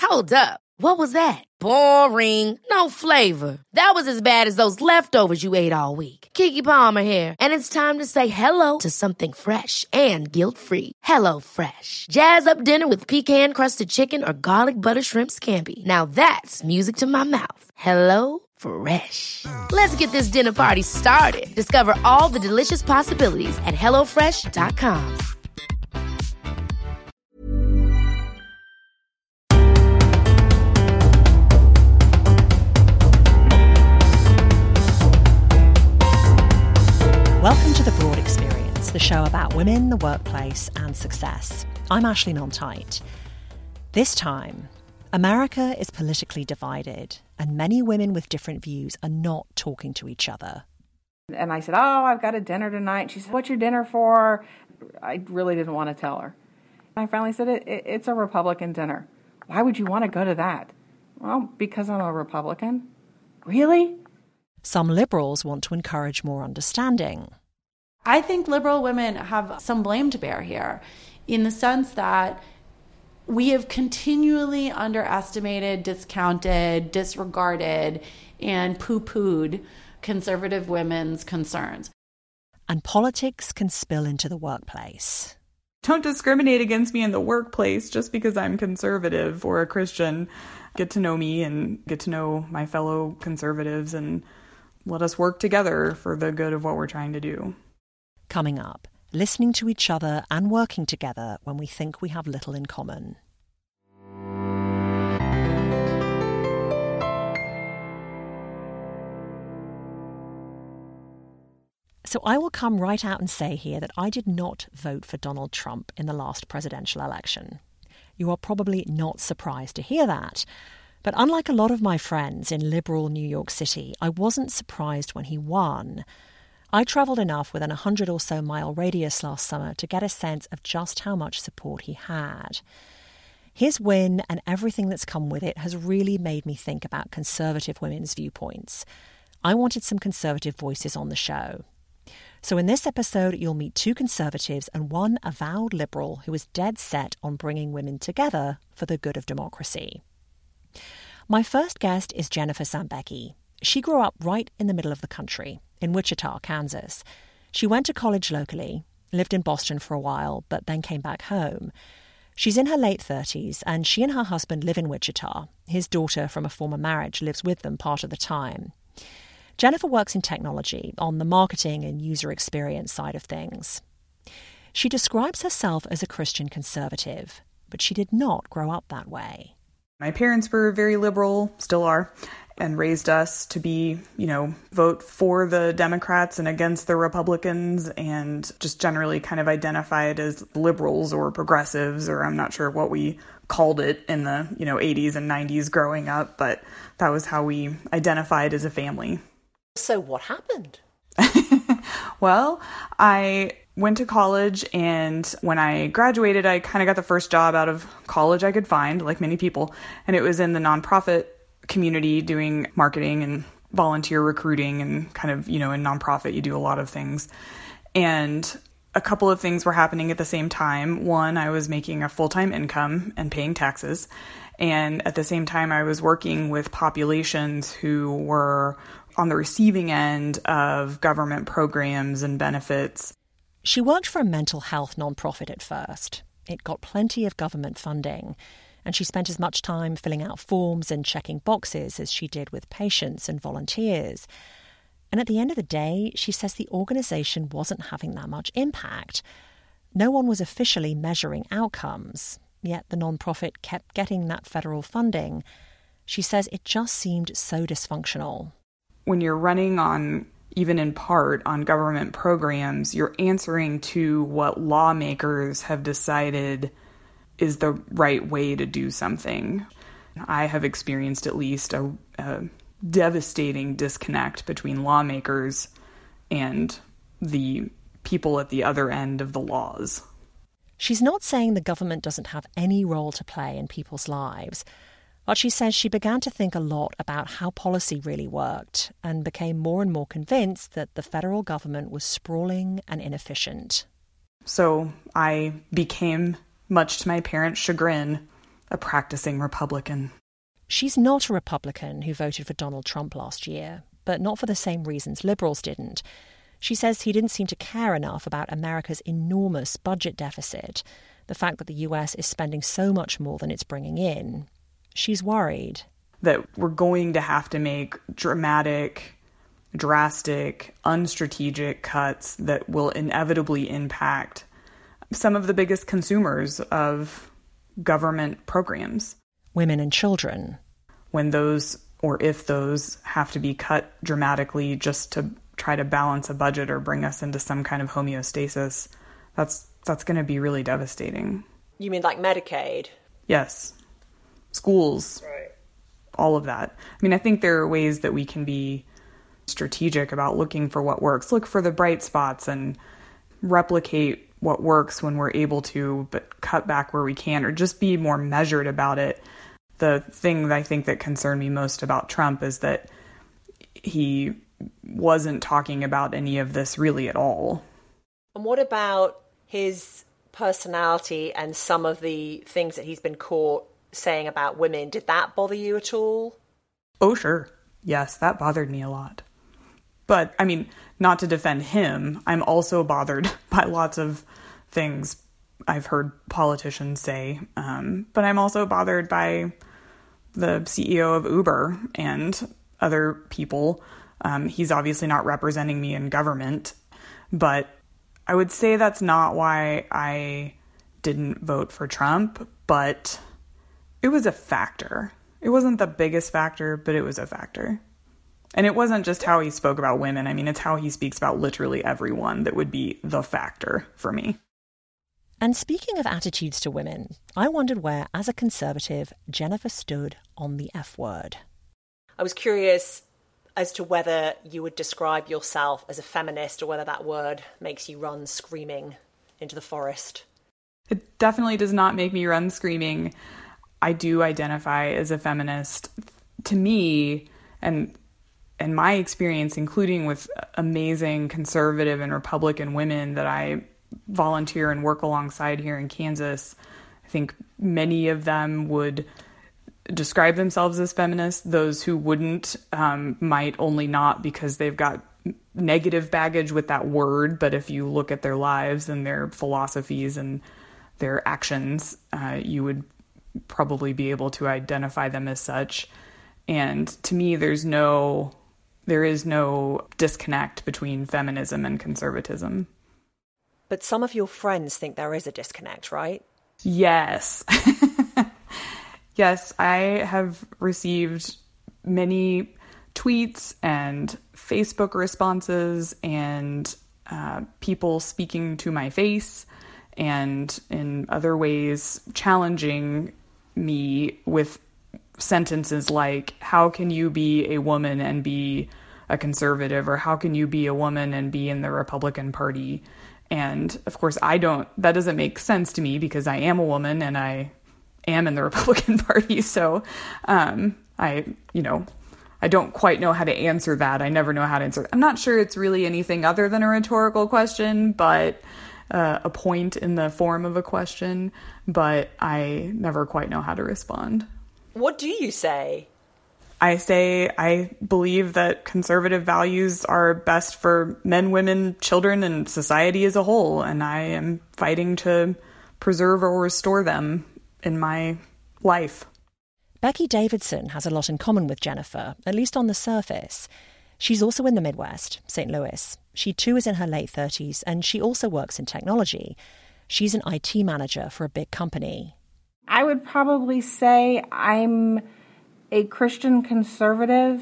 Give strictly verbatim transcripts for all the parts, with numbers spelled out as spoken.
Hold up. What was that? Boring. No flavor. That was as bad as those leftovers you ate all week. Keke Palmer here, and it's time to say hello to something fresh and guilt-free. Hello Fresh. Jazz up dinner with pecan-crusted chicken or garlic butter shrimp scampi. Now that's music to my mouth. Hello Fresh. Let's get this dinner party started. Discover all the delicious possibilities at hello fresh dot com. Welcome to The Broad Experience, the show about women, the workplace and success. I'm Ashley Nontight. This time, America is politically divided and many women with different views are not talking to each other. And I said, oh, I've got a dinner tonight. She said, what's your dinner for? I really didn't want to tell her. And I finally said, it, it, it's a Republican dinner. Why would you want to go to that? Well, because I'm a Republican. Really? Some liberals want to encourage more understanding. I think liberal women have some blame to bear here in the sense that we have continually underestimated, discounted, disregarded, and poo-pooed conservative women's concerns. And politics can spill into the workplace. Don't discriminate against me in the workplace just because I'm conservative or a Christian. Get to know me and get to know my fellow conservatives and let us work together for the good of what we're trying to do. Coming up, listening to each other and working together when we think we have little in common. So I will come right out and say here that I did not vote for Donald Trump in the last presidential election. You are probably not surprised to hear that. But unlike a lot of my friends in liberal New York City, I wasn't surprised when he won. I travelled enough within a hundred or so mile radius last summer to get a sense of just how much support he had. His win and everything that's come with it has really made me think about conservative women's viewpoints. I wanted some conservative voices on the show. So in this episode, you'll meet two conservatives and one avowed liberal who is dead set on bringing women together for the good of democracy. My first guest is Jennifer Sambecki. She grew up right in the middle of the country, in Wichita, Kansas. She went to college locally, lived in Boston for a while, but then came back home. She's in her late thirties, and she and her husband live in Wichita. His daughter from a former marriage lives with them part of the time. Jennifer works in technology, on the marketing and user experience side of things. She describes herself as a Christian conservative, but she did not grow up that way. My parents were very liberal, still are, and raised us to be, you know, vote for the Democrats and against the Republicans and just generally kind of identified as liberals or progressives, or I'm not sure what we called it in the, you know, eighties and nineties growing up, but that was how we identified as a family. So what happened? Well, I went to college, and when I graduated, I kind of got the first job out of college I could find, like many people, and it was in the nonprofit community doing marketing and volunteer recruiting and kind of, you know, in nonprofit, you do a lot of things. And a couple of things were happening at the same time. One, I was making a full-time income and paying taxes. And at the same time, I was working with populations who were on the receiving end of government programs and benefits. She worked for a mental health nonprofit at first. It got plenty of government funding, and she spent as much time filling out forms and checking boxes as she did with patients and volunteers. And at the end of the day, she says the organisation wasn't having that much impact. No one was officially measuring outcomes, yet the nonprofit kept getting that federal funding. She says it just seemed so dysfunctional. When you're running on, even in part, on government programs, you're answering to what lawmakers have decided is the right way to do something. I have experienced at least a, a devastating disconnect between lawmakers and the people at the other end of the laws. She's not saying the government doesn't have any role to play in people's lives, but she says she began to think a lot about how policy really worked and became more and more convinced that the federal government was sprawling and inefficient. So I became, much to my parents' chagrin, a practicing Republican. She's not a Republican who voted for Donald Trump last year, but not for the same reasons liberals didn't. She says he didn't seem to care enough about America's enormous budget deficit, the fact that the U S is spending so much more than it's bringing in. She's worried that we're going to have to make dramatic, drastic, unstrategic cuts that will inevitably impact some of the biggest consumers of government programs. Women and children. When those, or if those, have to be cut dramatically just to try to balance a budget or bring us into some kind of homeostasis, that's that's going to be really devastating. You mean like Medicaid? Yes. Schools. Right. All of that. I mean, I think there are ways that we can be strategic about looking for what works. Look for the bright spots and replicate what works when we're able to, but cut back where we can, or just be more measured about it. The thing that I think that concerned me most about Trump is that he wasn't talking about any of this really at all. And what about his personality and some of the things that he's been caught saying about women? Did that bother you at all? Oh, sure. Yes, that bothered me a lot. But, I mean, not to defend him, I'm also bothered by lots of things I've heard politicians say. Um, but I'm also bothered by the C E O of Uber and other people. Um, he's obviously not representing me in government, but I would say that's not why I didn't vote for Trump, but it was a factor. It wasn't the biggest factor, but it was a factor. And it wasn't just how he spoke about women. I mean, it's how he speaks about literally everyone that would be the factor for me. And speaking of attitudes to women, I wondered where, as a conservative, Jennifer stood on the F word. I was curious as to whether you would describe yourself as a feminist or whether that word makes you run screaming into the forest. It definitely does not make me run screaming. I do identify as a feminist. To me, and and my experience, including with amazing conservative and Republican women that I volunteer and work alongside here in Kansas, I think many of them would describe themselves as feminists. Those who wouldn't um, might only not because they've got negative baggage with that word. But if you look at their lives and their philosophies and their actions, uh, you would probably be able to identify them as such. And to me, there's no, there is no disconnect between feminism and conservatism. But some of your friends think there is a disconnect, right? Yes. Yes, I have received many tweets and Facebook responses and uh, people speaking to my face and in other ways challenging me with sentences like, how can you be a woman and be a conservative? Or how can you be a woman and be in the Republican Party? And of course, I don't, that doesn't make sense to me because I am a woman and I am in the Republican Party. So um, I, you know, I don't quite know how to answer that. I never know how to answer it. I'm not sure it's really anything other than a rhetorical question, but uh, a point in the form of a question, but I never quite know how to respond. What do you say? I say I believe that conservative values are best for men, women, children, and society as a whole, and I am fighting to preserve or restore them in my life. Becky Davidson has a lot in common with Jennifer, at least on the surface. She's also in the Midwest, Saint Louis. She too is in her late thirties, and she also works in technology. She's an I T manager for a big company. I would probably say I'm a Christian conservative,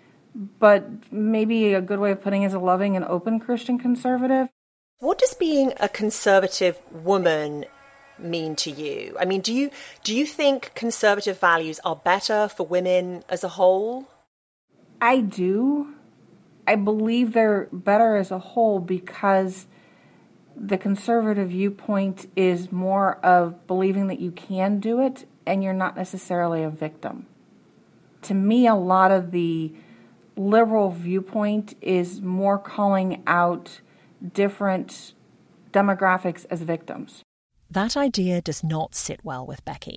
but maybe a good way of putting it is a loving and open Christian conservative. What does being a conservative woman mean to you? I mean, do you do you think conservative values are better for women as a whole? I do. I believe they're better as a whole because the conservative viewpoint is more of believing that you can do it and you're not necessarily a victim. To me, a lot of the liberal viewpoint is more calling out different demographics as victims. That idea does not sit well with Becky.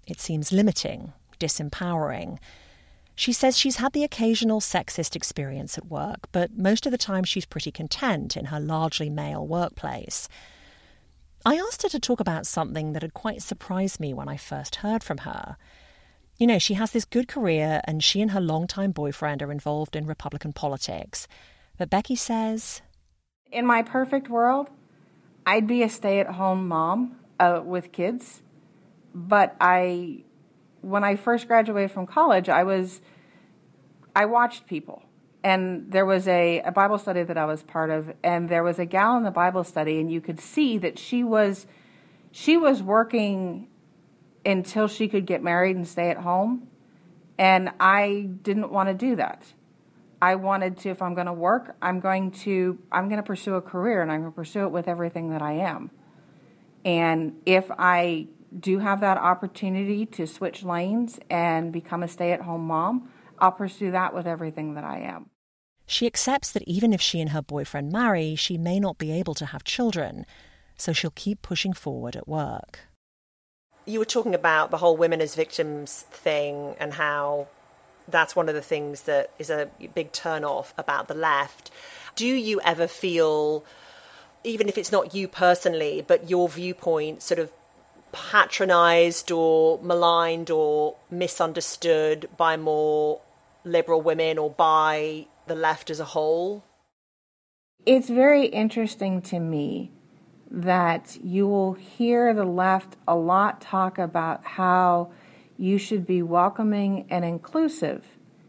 It seems limiting, disempowering. She says she's had the occasional sexist experience at work, but most of the time she's pretty content in her largely male workplace. I asked her to talk about something that had quite surprised me when I first heard from her. You know, she has this good career and she and her longtime boyfriend are involved in Republican politics. But Becky says, in my perfect world, I'd be a stay-at-home mom uh, with kids. But I, when I first graduated from college, I was, I watched people. And there was a, a Bible study that I was part of, and there was a gal in the Bible study, and you could see that she was, she was working until she could get married and stay at home. And I didn't want to do that. I wanted to, if I'm going to work, I'm going to, I'm going to pursue a career, and I'm going to pursue it with everything that I am. And if I do have that opportunity to switch lanes and become a stay-at-home mom, I'll pursue that with everything that I am. She accepts that even if she and her boyfriend marry, she may not be able to have children, so she'll keep pushing forward at work. You were talking about the whole women as victims thing and how that's one of the things that is a big turn-off about the left. Do you ever feel, even if it's not you personally, but your viewpoint sort of patronised or maligned or misunderstood by more liberal women or by the left as a whole? It's very interesting to me that you will hear the left a lot talk about how you should be welcoming and inclusive.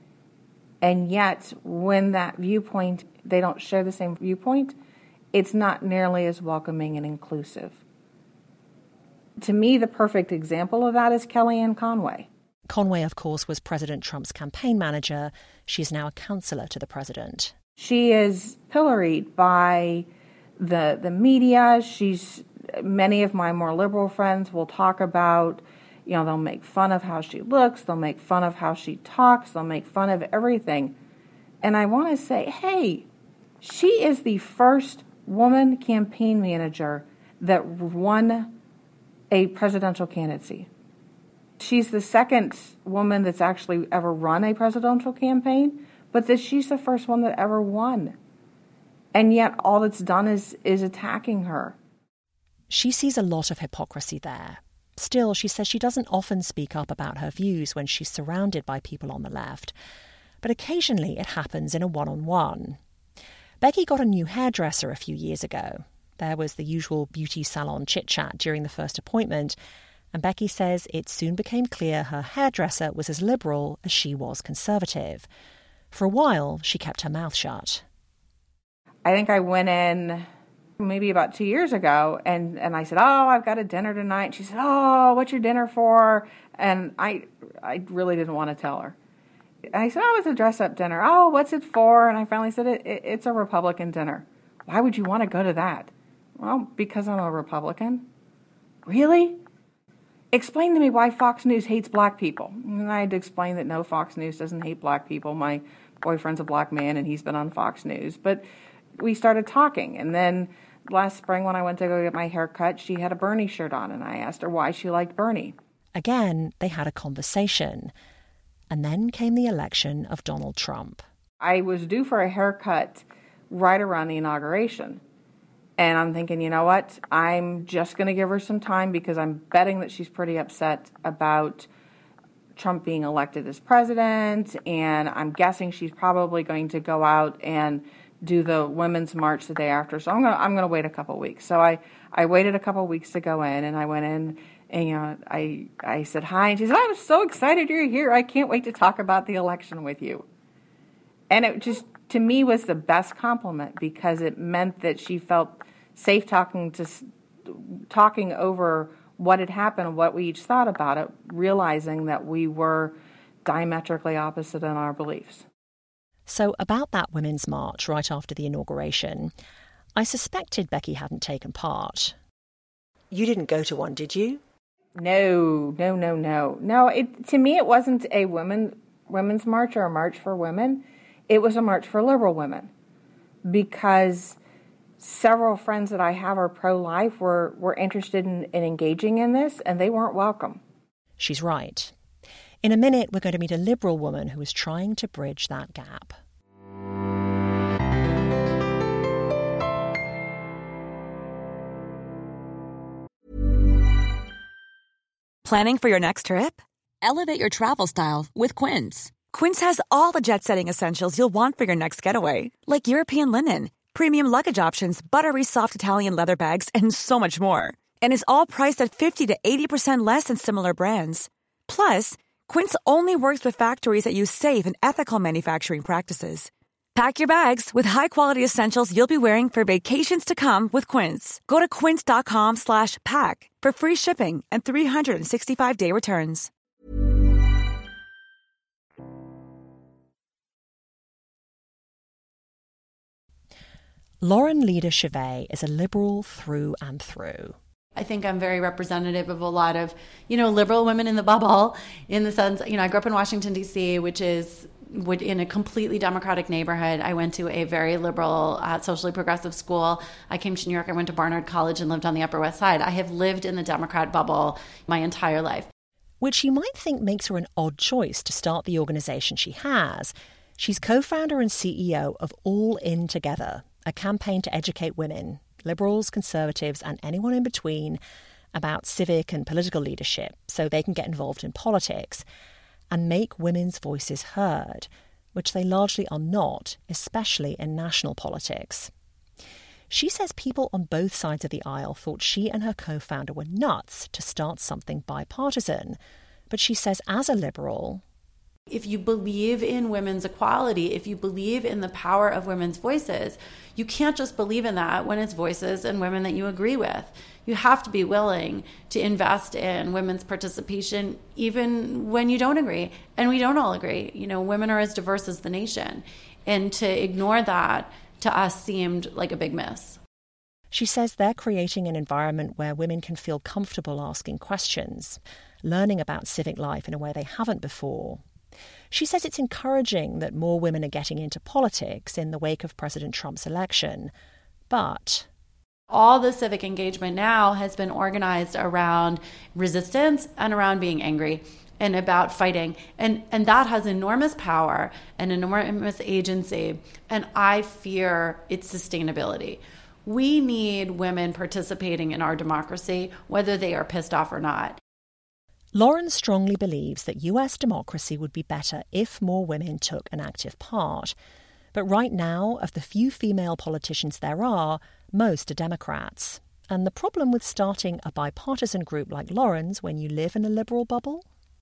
And yet, when that viewpoint, they don't share the same viewpoint, it's not nearly as welcoming and inclusive. To me, the perfect example of that is Kellyanne Conway. Conway, of course, was President Trump's campaign manager. She's now a counselor to the president. She is pilloried by the the media. She's many of my more liberal friends will talk about, you know, they'll make fun of how she looks, they'll make fun of how she talks, they'll make fun of everything. And I want to say, hey, she is the first woman campaign manager that won a presidential candidacy. She's the second woman that's actually ever run a presidential campaign, but that she's the first one that ever won. And yet all that's done is, is attacking her. She sees a lot of hypocrisy there. Still, she says she doesn't often speak up about her views when she's surrounded by people on the left, but occasionally it happens in a one-on-one. Becky got a new hairdresser a few years ago. There was the usual beauty salon chit-chat during the first appointment, and Becky says it soon became clear her hairdresser was as liberal as she was conservative. For a while, she kept her mouth shut. I think I went in maybe about two years ago, and, and I said, oh, I've got a dinner tonight. She said, oh, what's your dinner for? And I I really didn't want to tell her. And I said, oh, it's a dress-up dinner. Oh, what's it for? And I finally said, it, it, it's a Republican dinner. Why would you want to go to that? Well, because I'm a Republican. Really? Explain to me why Fox News hates black people. And I had to explain that no, Fox News doesn't hate black people. My boyfriend's a black man, and he's been on Fox News. But we started talking, and then last spring when I went to go get my hair cut, she had a Bernie shirt on, and I asked her why she liked Bernie. Again, they had a conversation. And then came the election of Donald Trump. I was due for a haircut right around the inauguration. And I'm thinking, you know what? I'm just going to give her some time because I'm betting that she's pretty upset about Trump being elected as president. And I'm guessing she's probably going to go out and do the Women's March the day after. So I'm going to, I'm going to wait a couple weeks. So I, I waited a couple weeks to go in, and I went in. And, you know, I, I said hi, and she said, I'm so excited you're here. I can't wait to talk about the election with you. And it just, to me, was the best compliment because it meant that she felt safe talking to, talking over what had happened, what we each thought about it, realizing that we were diametrically opposite in our beliefs. So about that Women's March right after the inauguration, I suspected Becky hadn't taken part. You didn't go to one, did you? No, no, no, no. No, it, to me, it wasn't a women, women's march or a march for women. It was a march for liberal women because several friends that I have are pro-life were, were interested in, in engaging in this, and they weren't welcome. She's right. In a minute, we're going to meet a Liberal woman who is trying to bridge that gap. Planning for your next trip? Elevate your travel style with Quince. Quince has all the jet-setting essentials you'll want for your next getaway, like European linen, premium luggage options, buttery soft Italian leather bags, and so much more. And is all priced at fifty to eighty percent less than similar brands. Plus, Quince only works with factories that use safe and ethical manufacturing practices. Pack your bags with high-quality essentials you'll be wearing for vacations to come with Quince. Go to quince.com slash pack for free shipping and three sixty-five day returns. Lauren Leader Chevet is a Liberal through and through. I think I'm very representative of a lot of, you know, Liberal women in the bubble, in the sense, you know, I grew up in Washington, D C, which is would in a completely Democratic neighborhood. I went to a very liberal, uh, socially progressive school. I came to New York. I went to Barnard College and lived on the Upper West Side. I have lived in the Democrat bubble my entire life. Which you might think makes her an odd choice to start the organisation she has. She's co-founder and C E O of All In Together, a campaign to educate women, Liberals, Conservatives, and anyone in between about civic and political leadership so they can get involved in politics and make women's voices heard, which they largely are not, especially in national politics. She says people on both sides of the aisle thought she and her co-founder were nuts to start something bipartisan. But she says as a Liberal, if you believe in women's equality, if you believe in the power of women's voices, you can't just believe in that when it's voices and women that you agree with. You have to be willing to invest in women's participation even when you don't agree. And we don't all agree. You know, women are as diverse as the nation. And to ignore that, to us, seemed like a big miss. She says they're creating an environment where women can feel comfortable asking questions, learning about civic life in a way they haven't before. She says it's encouraging that more women are getting into politics in the wake of President Trump's election. But all the civic engagement now has been organized around resistance and around being angry and about fighting. And, and that has enormous power and enormous agency. And I fear its sustainability. We need women participating in our democracy, whether they are pissed off or not. Lauren strongly believes that U S democracy would be better if more women took an active part. But right now, of the few female politicians there are, most are Democrats. And the problem with starting a bipartisan group like Lauren's when you live in a liberal bubble?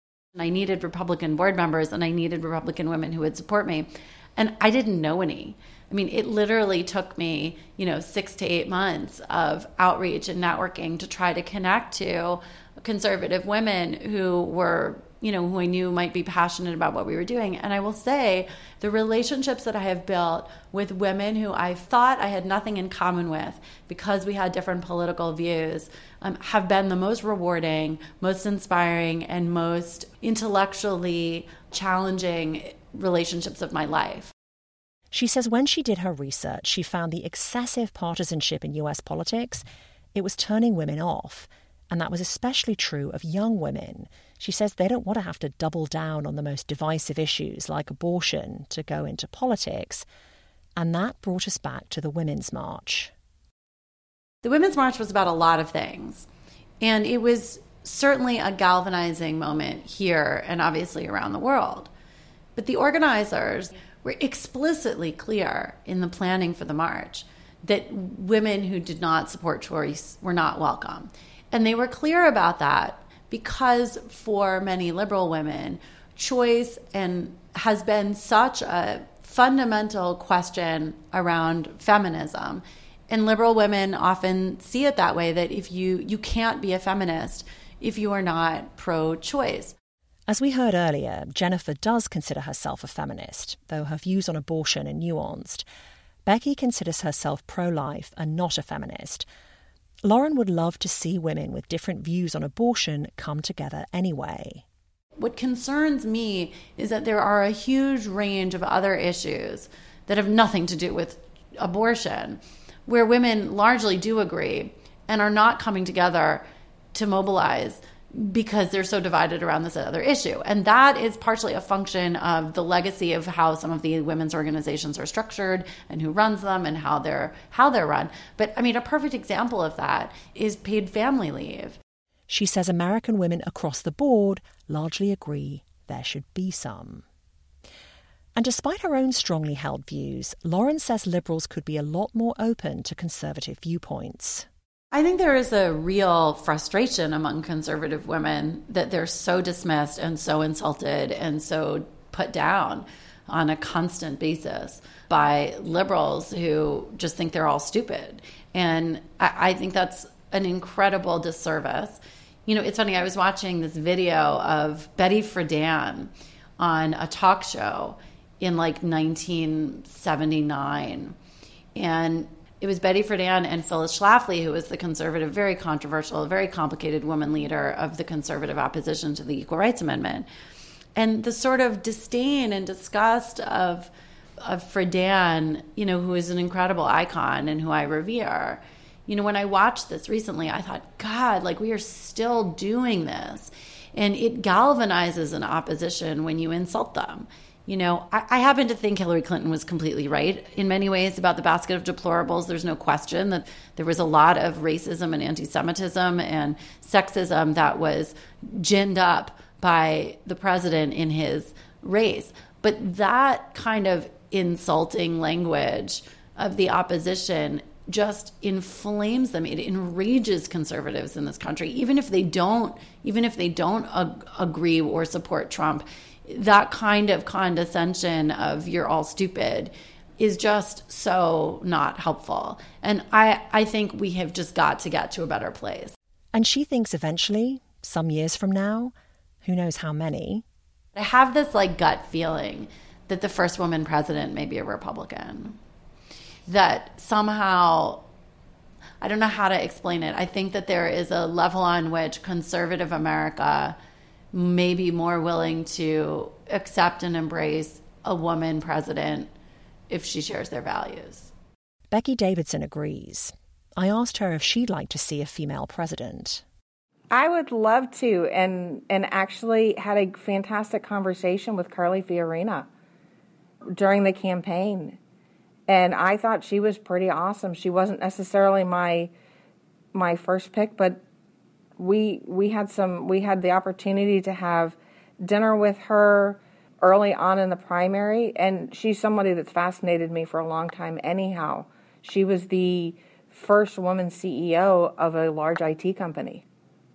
I needed Republican board members and I needed Republican women who would support me. And I didn't know any. I mean, it literally took me, you know, six to eight months of outreach and networking to try to connect to conservative women who were, you know, who I knew might be passionate about what we were doing. And I will say the relationships that I have built with women who I thought I had nothing in common with because we had different political views um, have been the most rewarding, most inspiring, and most intellectually challenging relationships of my life. She says when she did her research, she found the excessive partisanship in U S politics, it was turning women off. And that was especially true of young women. She says they don't want to have to double down on the most divisive issues like abortion to go into politics. And that brought us back to the Women's March. The Women's March was about a lot of things. And it was certainly a galvanizing moment here and obviously around the world. But the organizers were explicitly clear in the planning for the march that women who did not support choice were not welcome. And they were clear about that because for many liberal women, choice and has been such a fundamental question around feminism. And liberal women often see it that way, that if you, you can't be a feminist if you are not pro-choice. As we heard earlier, Jennifer does consider herself a feminist, though her views on abortion are nuanced. Becky considers herself pro-life and not a feminist. Lauren would love to see women with different views on abortion come together anyway. What concerns me is that there are a huge range of other issues that have nothing to do with abortion, where women largely do agree and are not coming together to mobilize because they're so divided around this other issue. And that is partially a function of the legacy of how some of the women's organizations are structured and who runs them and how they're how they're run. But I mean, a perfect example of that is paid family leave. She says American women across the board largely agree there should be some. And despite her own strongly held views, Lauren says Liberals could be a lot more open to conservative viewpoints. I think there is a real frustration among conservative women that they're so dismissed and so insulted and so put down on a constant basis by liberals who just think they're all stupid. And I, I think that's an incredible disservice. You know, it's funny, I was watching this video of Betty Friedan on a talk show in like nineteen seventy-nine. And it was Betty Friedan and Phyllis Schlafly, who was the conservative, very controversial, very complicated woman leader of the conservative opposition to the Equal Rights Amendment. And the sort of disdain and disgust of of Friedan, you know, who is an incredible icon and who I revere. You know, when I watched this recently, I thought, God, like we are still doing this. And it galvanizes an opposition when you insult them. You know, I, I happen to think Hillary Clinton was completely right in many ways about the basket of deplorables. There's no question that there was a lot of racism and anti-Semitism and sexism that was ginned up by the president in his race. But that kind of insulting language of the opposition just inflames them. It enrages conservatives in this country, even if they don't, even if they don't ag- agree or support Trump. That kind of condescension of you're all stupid is just so not helpful. And I, I think we have just got to get to a better place. And she thinks eventually, some years from now, who knows how many, I have this like gut feeling that the first woman president may be a Republican. That somehow, I don't know how to explain it. I think that there is a level on which conservative America may be more willing to accept and embrace a woman president if she shares their values. Becky Davidson agrees. I asked her if she'd like to see a female president. I would love to, and and actually had a fantastic conversation with Carly Fiorina during the campaign. And I thought she was pretty awesome. She wasn't necessarily my my first pick, but we we had some we had the opportunity to have dinner with her early on in the primary, and she's somebody that's fascinated me for a long time anyhow. She was the first woman C E O of a large I T company.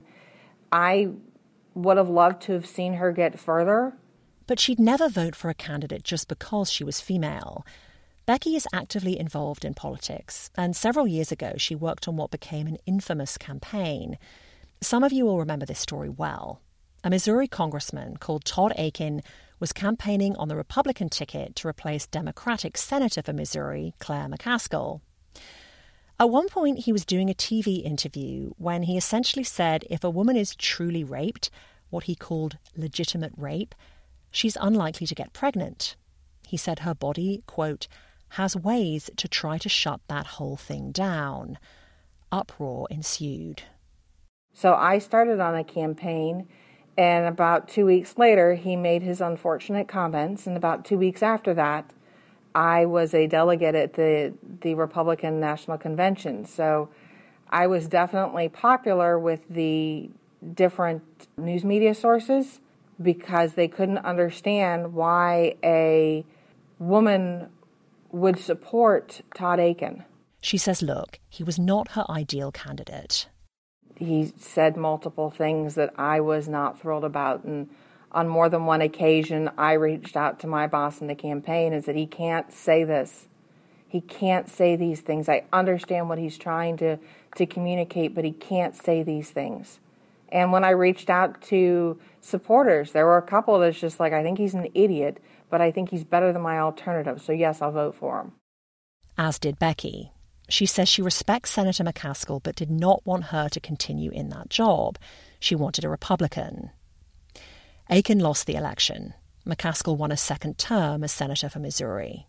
I would have loved to have seen her get further. But she'd never vote for a candidate just because she was female. Becky is actively involved in politics, and several years ago she worked on what became an infamous campaign. Some of you will remember this story well. A Missouri congressman called Todd Akin was campaigning on the Republican ticket to replace Democratic Senator for Missouri, Claire McCaskill. At one point, he was doing a T V interview when he essentially said if a woman is truly raped, what he called legitimate rape, she's unlikely to get pregnant. He said her body, quote, has ways to try to shut that whole thing down. Uproar ensued. So I started on a campaign, and about two weeks later, he made his unfortunate comments, and about two weeks after that, I was a delegate at the, the Republican National Convention. So I was definitely popular with the different news media sources because they couldn't understand why a woman would support Todd Akin. She says, look, he was not her ideal candidate. He said multiple things that I was not thrilled about, and on more than one occasion, I reached out to my boss in the campaign and said, he can't say this. He can't say these things. I understand what he's trying to, to communicate, but he can't say these things. And when I reached out to supporters, there were a couple that's just like, I think he's an idiot, but I think he's better than my alternative. So yes, I'll vote for him. As did Becky. She says she respects Senator McCaskill, but did not want her to continue in that job. She wanted a Republican. Akin lost the election. McCaskill won a second term as Senator for Missouri.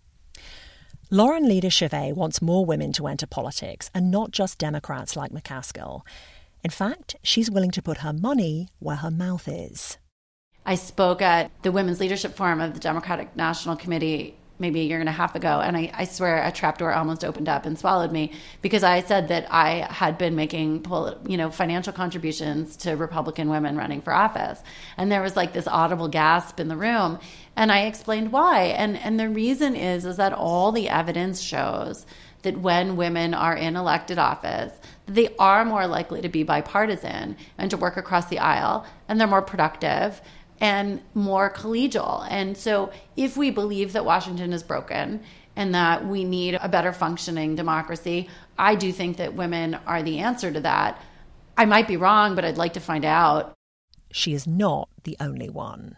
Lauren Leder Chavez wants more women to enter politics, and not just Democrats like McCaskill. In fact, she's willing to put her money where her mouth is. I spoke at the Women's Leadership Forum of the Democratic National Committee maybe a year and a half ago, and I, I swear a trapdoor almost opened up and swallowed me, because I said that I had been making you know financial contributions to Republican women running for office, and there was like this audible gasp in the room, and I explained why, and and the reason is is that all the evidence shows that when women are in elected office, they are more likely to be bipartisan and to work across the aisle, and they're more productive and more collegial. And so if we believe that Washington is broken and that we need a better functioning democracy, I do think that women are the answer to that. I might be wrong, but I'd like to find out. She is not the only one.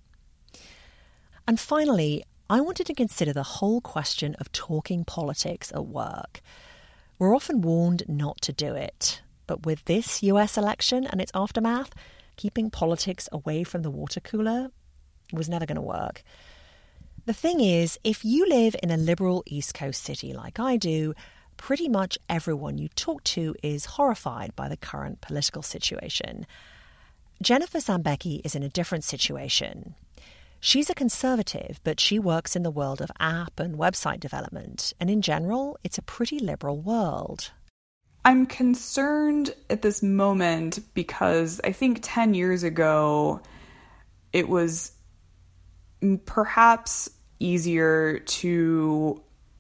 And finally, I wanted to consider the whole question of talking politics at work. We're often warned not to do it, but with this U S election and its aftermath, keeping politics away from the water cooler was never going to work. The thing is, if you live in a liberal East Coast city like I do, pretty much everyone you talk to is horrified by the current political situation. Jennifer Sambecki is in a different situation. She's a conservative, but she works in the world of app and website development, and in general, it's a pretty liberal world. I'm concerned at this moment because I think ten years ago it was perhaps easier to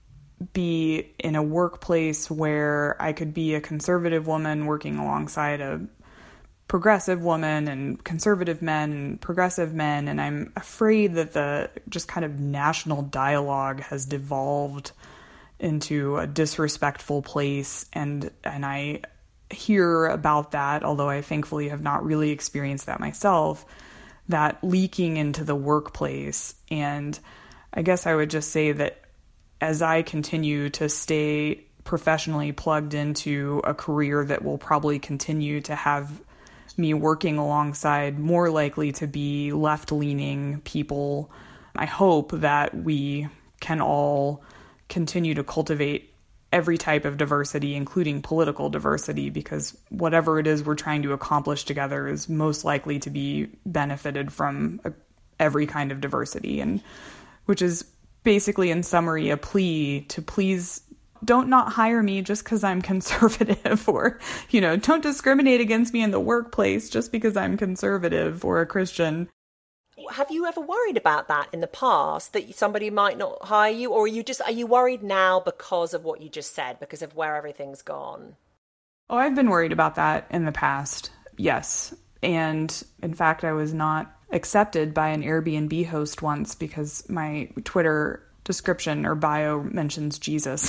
be in a workplace where I could be a conservative woman working alongside a progressive woman and conservative men and progressive men. And I'm afraid that the just kind of national dialogue has devolved into a disrespectful place, and and I hear about that, although I thankfully have not really experienced that myself, that leaking into the workplace. And I guess I would just say that as I continue to stay professionally plugged into a career that will probably continue to have me working alongside more likely to be left-leaning people, I hope that we can all continue to cultivate every type of diversity, including political diversity, because whatever it is we're trying to accomplish together is most likely to be benefited from a, every kind of diversity, and which is basically, in summary, a plea to please don't not hire me just because I'm conservative, or, you know, don't discriminate against me in the workplace just because I'm conservative or a Christian. Have you ever worried about that in the past, that somebody might not hire you, or are you just, are you worried now because of what you just said, because of where everything's gone? Oh, I've been worried about that in the past, yes. And in fact, I was not accepted by an Airbnb host once because my Twitter description or bio mentions Jesus.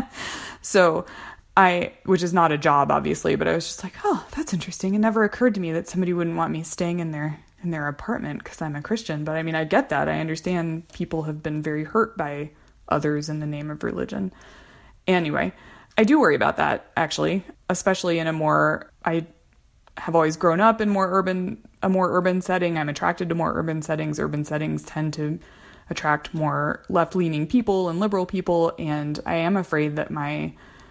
So I, which is not a job, obviously, but I was just like, oh, that's interesting. It never occurred to me that somebody wouldn't want me staying in their in their apartment because I'm a Christian. But I mean, I get that. I understand people have been very hurt by others in the name of religion. Anyway, I do worry about that, actually, especially in a more, I have always grown up in more urban, a more urban setting. I'm attracted to more urban settings. Urban settings tend to attract more left-leaning people and liberal people. And I am afraid that my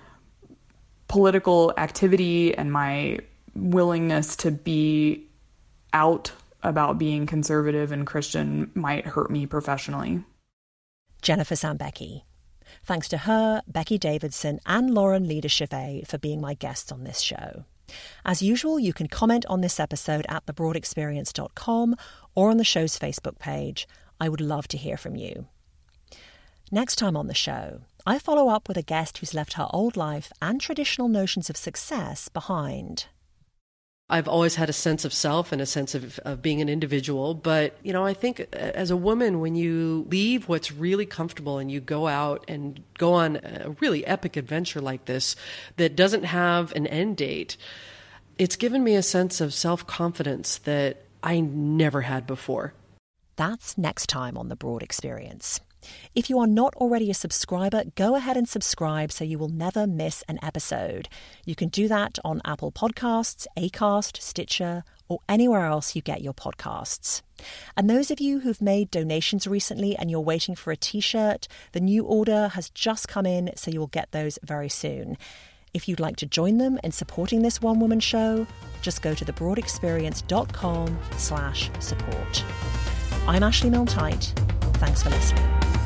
political activity and my willingness to be out about being conservative and Christian might hurt me professionally. Jennifer Sambecki. Thanks to her, Becky Davidson and Lauren Leader-Chevet for being my guests on this show. As usual, you can comment on this episode at the broad experience dot com or on the show's Facebook page. I would love to hear from you. Next time on the show, I follow up with a guest who's left her old life and traditional notions of success behind. I've always had a sense of self and a sense of, of being an individual. But, you know, I think as a woman, when you leave what's really comfortable and you go out and go on a really epic adventure like this that doesn't have an end date, it's given me a sense of self-confidence that I never had before. That's next time on The Broad Experience. If you are not already a subscriber, go ahead and subscribe so you will never miss an episode. You can do that on Apple Podcasts, Acast, Stitcher, or anywhere else you get your podcasts. And those of you who've made donations recently and you're waiting for a t-shirt, the new order has just come in, so you will get those very soon. If you'd like to join them in supporting this one-woman show, just go to thebroadexperience.com slash support. I'm Ashley Milne-Tyte. Thanks for listening.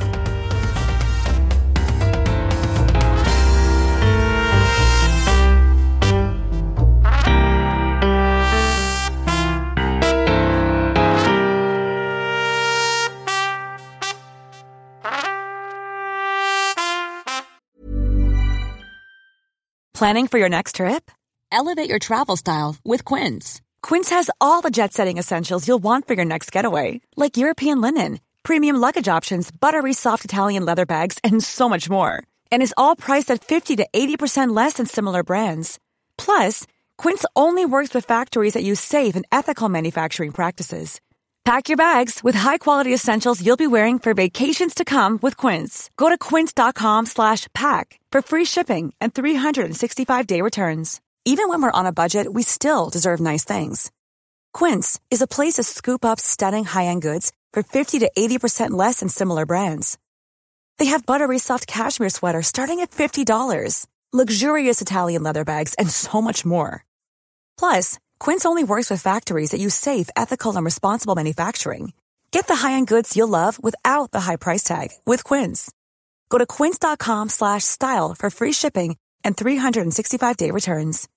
Planning for your next trip? Elevate your travel style with Quince. Quince has all the jet-setting essentials you'll want for your next getaway, like European linen, premium luggage options, buttery soft Italian leather bags, and so much more. And is all priced at fifty to eighty percent less than similar brands. Plus, Quince only works with factories that use safe and ethical manufacturing practices. Pack your bags with high-quality essentials you'll be wearing for vacations to come with Quince. Go to quince.com slash pack for free shipping and three sixty-five day returns. Even when we're on a budget, we still deserve nice things. Quince is a place to scoop up stunning high-end goods for fifty to eighty percent less than similar brands. They have buttery soft cashmere sweaters starting at fifty dollars, luxurious Italian leather bags, and so much more. Plus, Quince only works with factories that use safe, ethical, and responsible manufacturing. Get the high-end goods you'll love without the high price tag with Quince. Go to quince.com slash style for free shipping and three sixty-five day returns.